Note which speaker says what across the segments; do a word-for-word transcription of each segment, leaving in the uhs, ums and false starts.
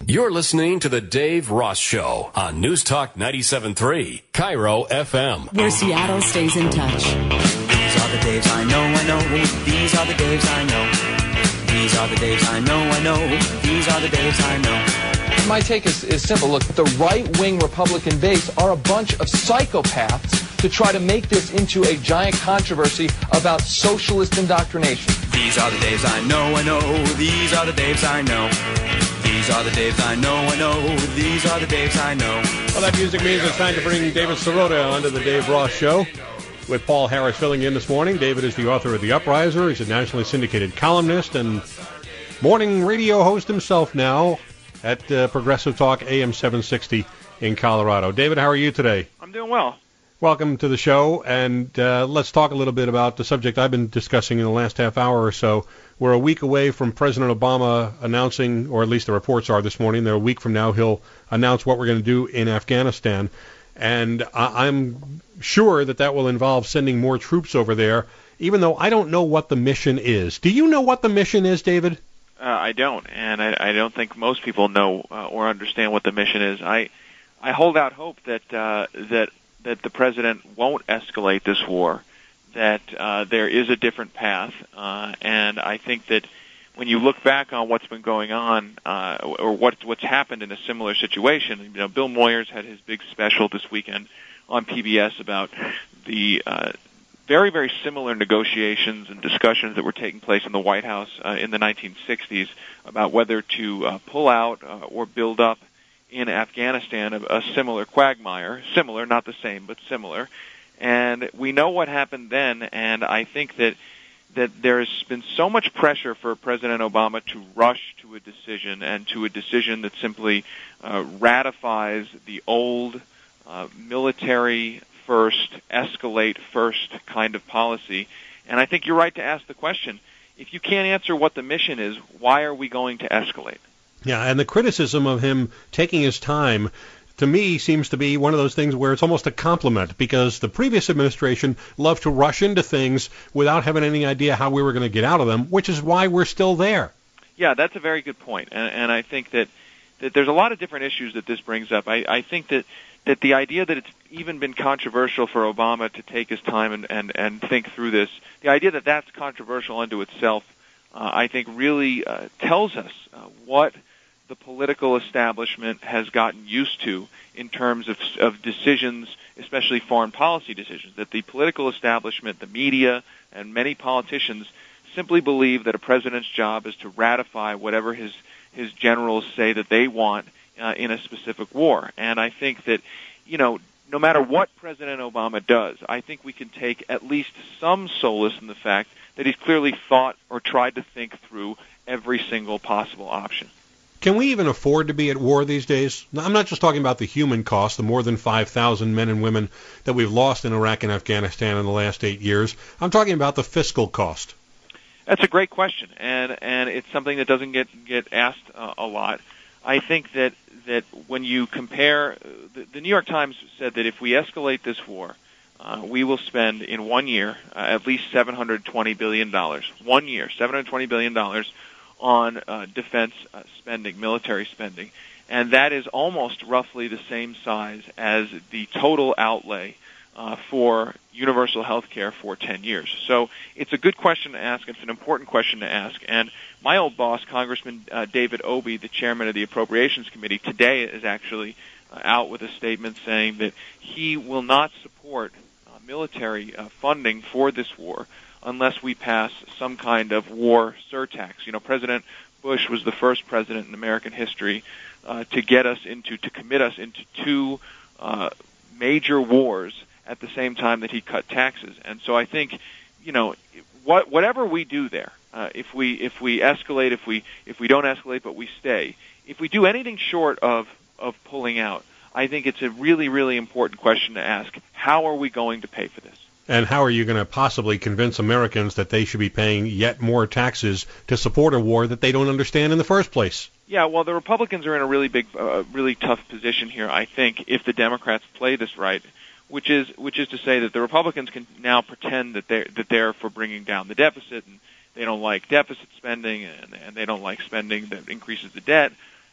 Speaker 1: You're listening to the Dave Ross Show on News Talk ninety-seven point three, Cairo F M.
Speaker 2: Where Seattle stays in touch.
Speaker 3: These are the Daves I know, I know. These are the Daves I know. These are the Daves I know, I know. These are the Daves I know.
Speaker 4: My take is, is simple. Look, the right-wing Republican base are a bunch of psychopaths to try to make this into a giant controversy about socialist indoctrination.
Speaker 3: These are the Daves I know, I know. These are the Daves I know. These are the Daves I know, I know. These are the Daves I know.
Speaker 5: Well, that music means it's time to bring David Sirota onto the Dave Ross Show, with Paul Harris filling in this morning. David is the author of The Upriser. He's a nationally syndicated columnist and morning radio host himself now at uh, Progressive Talk A M seven sixty in Colorado. David, how are you today?
Speaker 6: I'm doing well.
Speaker 5: Welcome to the show, and uh, let's talk a little bit about the subject I've been discussing in the last half hour or so. We're a week away from President Obama announcing, or at least the reports are this morning, they're a week from now he'll announce what we're going to do in Afghanistan. And I- I'm sure that that will involve sending more troops over there, even though I don't know what the mission is. Do you know what the mission is, David?
Speaker 6: Uh, I don't, and I, I don't think most people know uh, or understand what the mission is. I I hold out hope that uh, that that the president won't escalate this war, that uh, there is a different path, uh, and I think that when you look back on what's been going on uh, or what what's happened in a similar situation, you know, Bill Moyers had his big special this weekend on P B S about the uh, very, very similar negotiations and discussions that were taking place in the White House uh, in the nineteen sixties about whether to uh, pull out uh, or build up in Afghanistan, a, a similar quagmire, similar, not the same, but similar. And we know what happened then, and I think that that there's been so much pressure for President Obama to rush to a decision, and to a decision that simply uh, ratifies the old uh, military first, escalate first kind of policy. And I think you're right to ask the question, if you can't answer what the mission is, why are we going to escalate?
Speaker 5: Yeah, and the criticism of him taking his time, to me, seems to be one of those things where it's almost a compliment, because the previous administration loved to rush into things without having any idea how we were going to get out of them, which is why we're still there.
Speaker 6: Yeah, that's a very good point. And, and I think that, that there's a lot of different issues that this brings up. I, I think that, that the idea that it's even been controversial for Obama to take his time and, and, and think through this, the idea that that's controversial unto itself, uh, I think really uh, tells us uh, what the political establishment has gotten used to in terms of, of decisions, especially foreign policy decisions, that the political establishment, the media, and many politicians simply believe that a president's job is to ratify whatever his, his generals say that they want uh, in a specific war. And I think that, you know, no matter what President Obama does, I think we can take at least some solace in the fact that he's clearly thought or tried to think through every single possible option.
Speaker 5: Can we even afford to be at war these days? I'm not just talking about the human cost, the more than five thousand men and women that we've lost in Iraq and Afghanistan in the last eight years. I'm talking about the fiscal cost.
Speaker 6: That's a great question, and and it's something that doesn't get get asked uh, a lot. I think that that when you compare, the, the New York Times said that if we escalate this war, uh, we will spend in one year uh, at least seven hundred twenty billion dollars. One year, seven hundred twenty billion dollars on uh, defense uh, spending, military spending. And that is almost roughly the same size as the total outlay uh, for universal health care for ten years. So it's a good question to ask. It's an important question to ask. And my old boss, Congressman uh, David Obey, the chairman of the Appropriations Committee, today is actually uh, out with a statement saying that he will not support uh, military uh, funding for this war unless we pass some kind of war surtax. You know, President Bush was the first president in American history uh, to get us into, to commit us into two uh, major wars at the same time that he cut taxes. And so I think, you know, what, whatever we do there, uh, if we if we escalate, if we if we don't escalate but we stay, if we do anything short of of pulling out, I think it's a really, really important question to ask. How are we going to pay for this?
Speaker 5: And how are you going to possibly convince Americans that they should be paying yet more taxes to support a war that they don't understand in the first place?
Speaker 6: Yeah, well, the Republicans are in a really big, uh, really tough position here, I think, if the Democrats play this right, which is which is to say that the Republicans can now pretend that they're, that they're for bringing down the deficit, and they don't like deficit spending, and, and they don't like spending that increases the debt.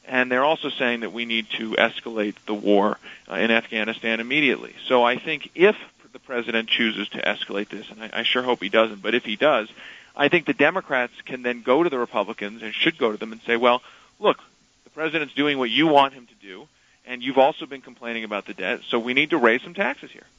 Speaker 6: And they're also saying that we need to escalate the war uh, in Afghanistan immediately. So I think if the president chooses to escalate this, and I, I sure hope he doesn't, but if he does, I think the Democrats can then go to the Republicans and should go to them and say, well, look, the president's doing what you want him to do, and you've also been complaining about the debt, so we need to raise some taxes here.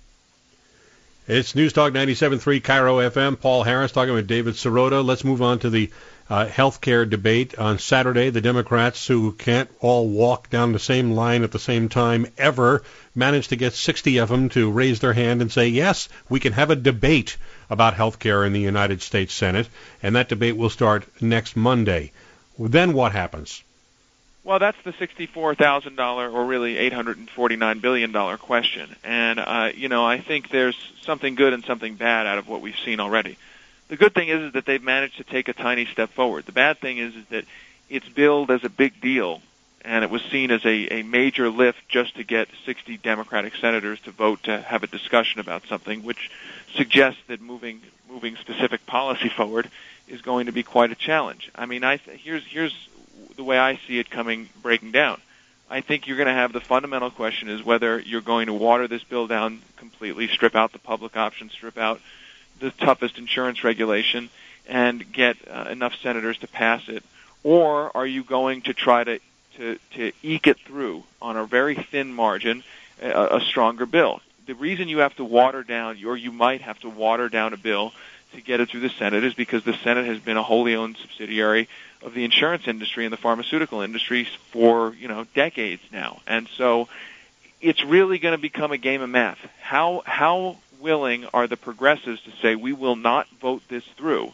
Speaker 5: It's News Talk ninety-seven point three Cairo F M. Paul Harris talking with David Sirota. Let's move on to the uh, health care debate. On Saturday, the Democrats, who can't all walk down the same line at the same time ever, managed to get sixty of them to raise their hand and say, yes, we can have a debate about health care in the United States Senate, and that debate will start next Monday. Then what happens?
Speaker 6: Well, that's the sixty-four thousand dollars, or really eight hundred forty-nine billion dollars question. And, uh, you know, I think there's something good and something bad out of what we've seen already. The good thing is, is that they've managed to take a tiny step forward. The bad thing is, is that it's billed as a big deal, and it was seen as a, a major lift just to get sixty Democratic senators to vote to have a discussion about something, which suggests that moving moving specific policy forward is going to be quite a challenge. I mean, I th- here's here's the way I see it coming breaking down. I think you're going to have the fundamental question is whether you're going to water this bill down completely, strip out the public option, strip out the toughest insurance regulation, and get uh, enough senators to pass it, or are you going to try to, to, to eke it through on a very thin margin, a, a stronger bill? The reason you have to water down, or you might have to water down a bill to get it through the Senate, is because the Senate has been a wholly owned subsidiary of the insurance industry and the pharmaceutical industry for, you know, decades now. And so it's really going to become a game of math. How how willing are the progressives to say we will not vote this through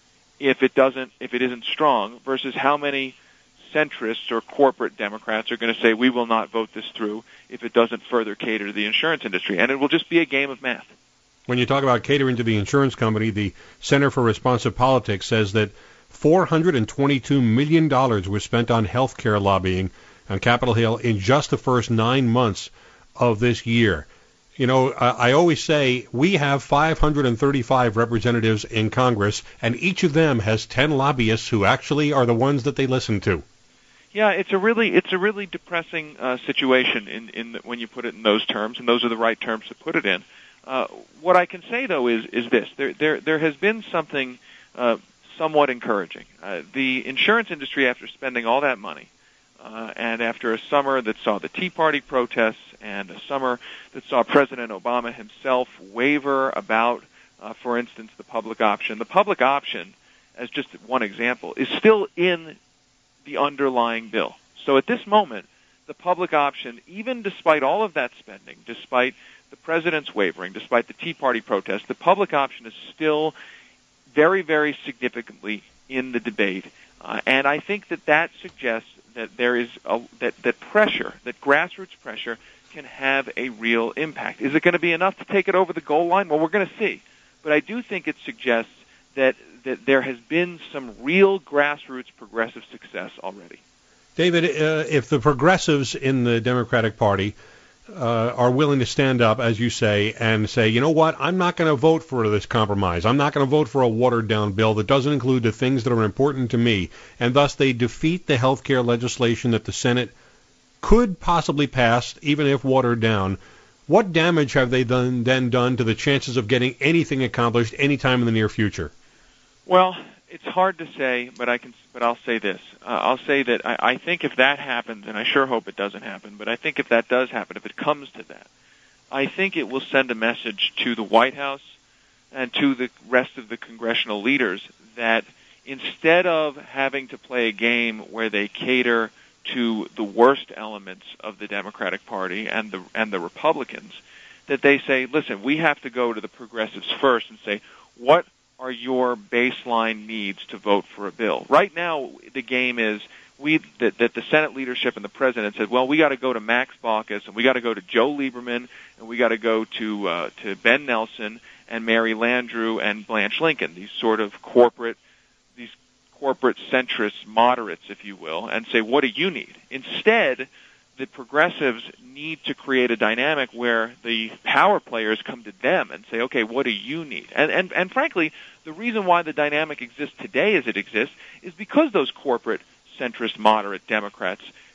Speaker 6: if it doesn't if it isn't strong, versus how many centrists or corporate Democrats are going to say we will not vote this through if it doesn't further cater to the insurance industry. And it will just be a game of math.
Speaker 5: When you talk about catering to the insurance company, the Center for Responsive Politics says that four hundred twenty-two million dollars was spent on health care lobbying on Capitol Hill in just the first nine months of this year. You know, I, I always say we have five hundred thirty-five representatives in Congress, and each of them has ten lobbyists who actually are the ones that they listen to.
Speaker 6: Yeah, it's a really it's a really depressing uh, situation in, in the, when you put it in those terms, and those are the right terms to put it in. Uh, what I can say, though, is is this: there there there has been something uh, somewhat encouraging. Uh, the insurance industry, after spending all that money, uh, and after a summer that saw the Tea Party protests, and a summer that saw President Obama himself waver about, uh, for instance, the public option. The public option, as just one example, is still in the underlying bill. So at this moment, the public option, even despite all of that spending, despite the president's wavering, despite the Tea Party protests, the public option is still very, very significantly in the debate. Uh, and I think that that suggests that there is a, that, that pressure, that grassroots pressure, can have a real impact. Is it going to be enough to take it over the goal line? Well, we're going to see. But I do think it suggests that, that there has been some real grassroots progressive success already.
Speaker 5: David, uh, if the progressives in the Democratic Party uh, are willing to stand up, as you say, and say, you know what, I'm not going to vote for this compromise. I'm not going to vote for a watered-down bill that doesn't include the things that are important to me, and thus they defeat the health care legislation that the Senate could possibly pass, even if watered down. What damage have they done, then done to the chances of getting anything accomplished anytime in the near future?
Speaker 6: Well, it's hard to say, but I can. But I'll say this. Uh, I'll say that I, I think if that happens, and I sure hope it doesn't happen, but I think if that does happen, if it comes to that, I think it will send a message to the White House and to the rest of the congressional leaders that instead of having to play a game where they cater to the worst elements of the Democratic Party and the and the Republicans, that they say, listen, we have to go to the progressives first and say, what are your baseline needs to vote for a bill? Right now, the game is we that, that the Senate leadership and the president said, well, we got to go to Max Baucus and we got to go to Joe Lieberman and we got to go to uh, to Ben Nelson and Mary Landrieu and Blanche Lincoln, these sort of corporate these corporate centrist moderates, if you will, and say, what do you need? Instead, the progressives need to create a dynamic where the power players come to them and say, okay, what do you need? And, and, and frankly, the reason why the dynamic exists today as it exists is because those corporate centrist moderate Democrats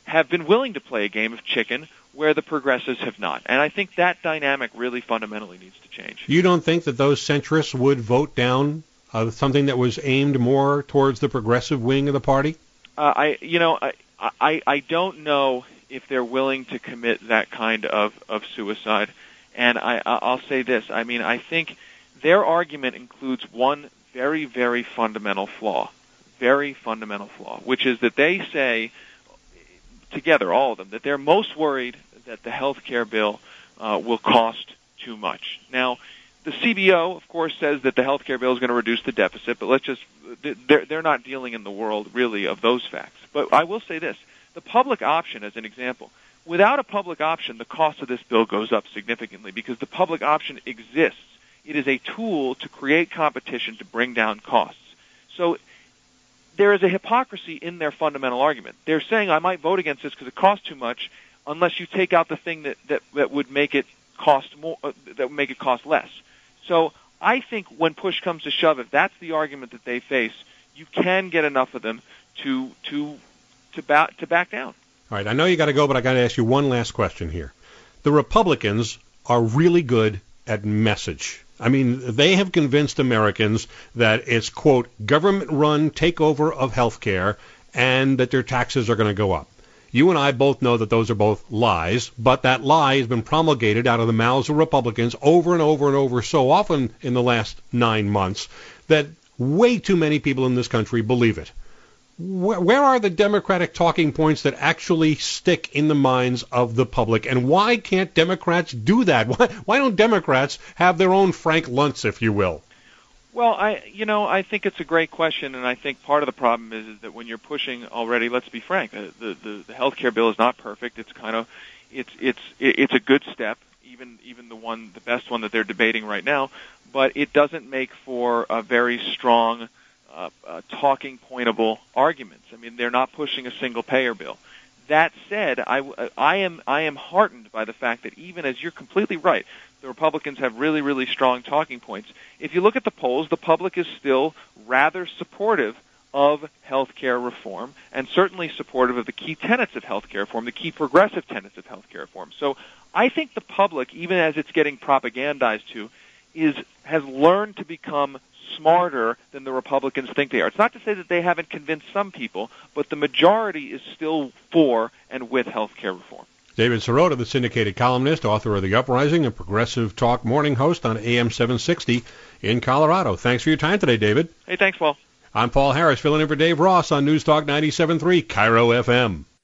Speaker 6: have been willing to play a game of chicken where the progressives have not. And I think that dynamic really fundamentally needs to change.
Speaker 5: You don't think that those centrists would vote down uh, something that was aimed more towards the progressive wing of the party?
Speaker 6: Uh, I, you know, I, I, I don't know if they're willing to commit that kind of, of suicide. And I, I'll say this. I mean, I think their argument includes one very, very fundamental flaw, very fundamental flaw, which is that they say, together, all of them, that they're most worried that the health care bill uh, will cost too much. Now, the C B O, of course, says that the health care bill is going to reduce the deficit, but let's just, they're, they're not dealing in the world, really, of those facts. But I will say this. The public option, as an example, without a public option, the cost of this bill goes up significantly because the public option exists. It is a tool to create competition to bring down costs. So there is a hypocrisy in their fundamental argument. They're saying, I might vote against this because it costs too much, unless you take out the thing that, that, that would make it cost more, uh, that would make it cost less. So I think when push comes to shove, if that's the argument that they face, you can get enough of them to to to back to back down.
Speaker 5: All right, I know you got to go, but I got to ask you one last question here. The Republicans are really good at message. I mean, they have convinced Americans that it's, quote, government-run takeover of health care and that their taxes are going to go up. You and I both know that those are both lies, but that lie has been promulgated out of the mouths of Republicans over and over and over so often in the last nine months that way too many people in this country believe it. Where, where are the Democratic talking points that actually stick in the minds of the public, and why can't Democrats do that? Why, why don't Democrats have their own Frank Luntz, if you will?
Speaker 6: Well, I, you know, I think it's a great question, and I think part of the problem is, is that when you're pushing already, let's be frank, the, the, the health care bill is not perfect. It's kind of, it's, it's, it's a good step, even, even the one, the best one that they're debating right now, but it doesn't make for a very strong, uh, uh, talking pointable arguments. I mean, they're not pushing a single payer bill. That said, I, I am, I am heartened by the fact that even as you're completely right, the Republicans have really, really strong talking points. If you look at the polls, the public is still rather supportive of health care reform and certainly supportive of the key tenets of health care reform, the key progressive tenets of health care reform. So I think the public, even as it's getting propagandized to, is has learned to become smarter than the Republicans think they are. It's not to say that they haven't convinced some people, but the majority is still for and with health care reform.
Speaker 5: David Sirota, the syndicated columnist, author of The Uprising, and Progressive Talk morning host on A M seven sixty in Colorado. Thanks for your time today, David.
Speaker 6: Hey, thanks, Paul.
Speaker 5: I'm Paul Harris, filling in for Dave Ross on News Talk ninety-seven point three, Cairo F M.